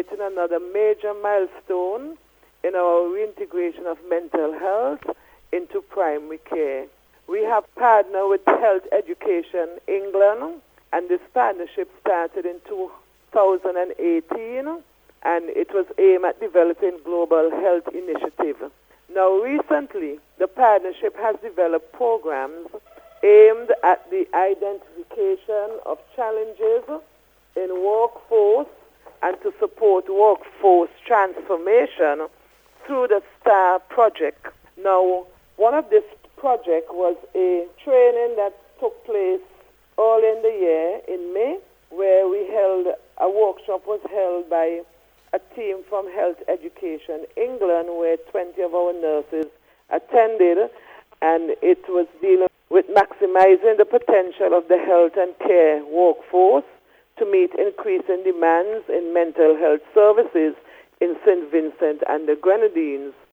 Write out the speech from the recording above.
celebrating another major milestone in our reintegration of mental health into primary care. We have partnered with Health Education England, and this partnership started in 2018, and it was aimed at developing global health initiative. Now, recently, the partnership has developed programs aimed at the identification of challenges in workforce and to support workforce transformation through the STAR project. Now, one of this project was a training that took place early in the year in May, where a workshop was held by a team from Health Education England, where 20 of our nurses attended, and it was dealing with maximizing the potential of the health and care workforce to meet increasing demands in mental health services in St. Vincent and the Grenadines.